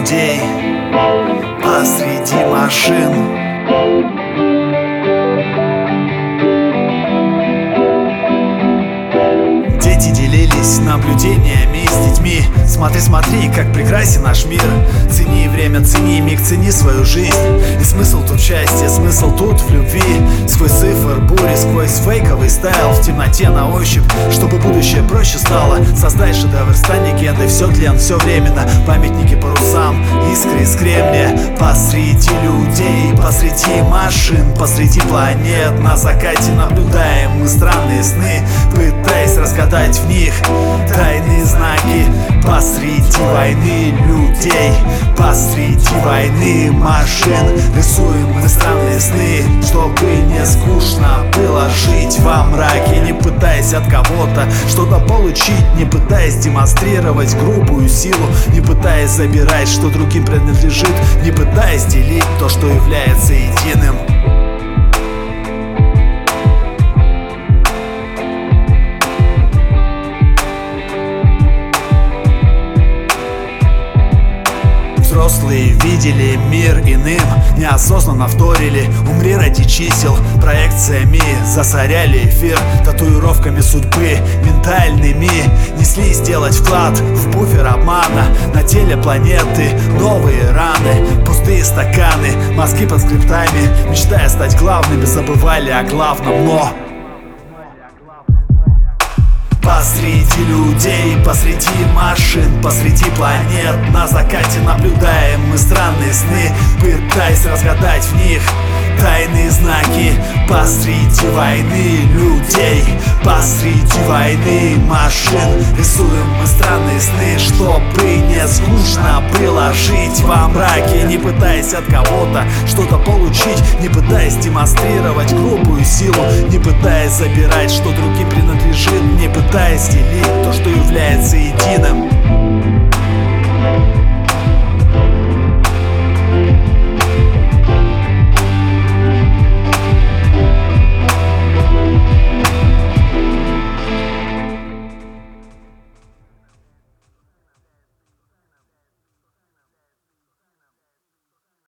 людей посреди машин. Дети делились наблюдениями с детьми. Смотри, смотри, как прекрасен наш мир. Цени время, цени миг, цени свою жизнь. И смысл тут в счастье, смысл тут в любви. Сквозь цифр бури, сквозь фейковый стайл, в темноте на ощупь, чтобы будущее проще стало. Создай шедевр, стань легендой. Все тлен, все временно. Памятники парусам, искры из кремния. Посреди людей, посреди машин, посреди планет. На закате наблюдаем мы странные сны, пытаясь разгадать в них тайные знаки. Посреди войны людей, посреди войны машин, рисуем мы странные сны, чтобы не скучно было жить во мраке. Не пытаясь от кого-то что-то получить, не пытаясь демонстрировать грубую силу, не пытаясь забирать, что другим принадлежит, не пытаясь делить то, что является единым. Взрослые видели мир иным, неосознанно вторили. Умри ради чисел, проекциями засоряли эфир. Татуировками судьбы, ментальными несли сделать вклад в буфер обмана. На теле планеты новые раны, пустые стаканы, мозги под скриптами. Мечтая стать главными, забывали о главном, но посреди людей, посреди машин, посреди планет. На закате наблюдаем мы странные сны, пытаясь разгадать в них тайные знаки. Посреди войны людей, посреди войны машин, рисуем мы странные сны, чтобы не скучно было жить во мраке. Не пытаясь от кого-то что-то получить, не пытаясь демонстрировать грубую силу, не пытаясь забирать, что другим принадлежит, не пытаясь делить то, что является единым.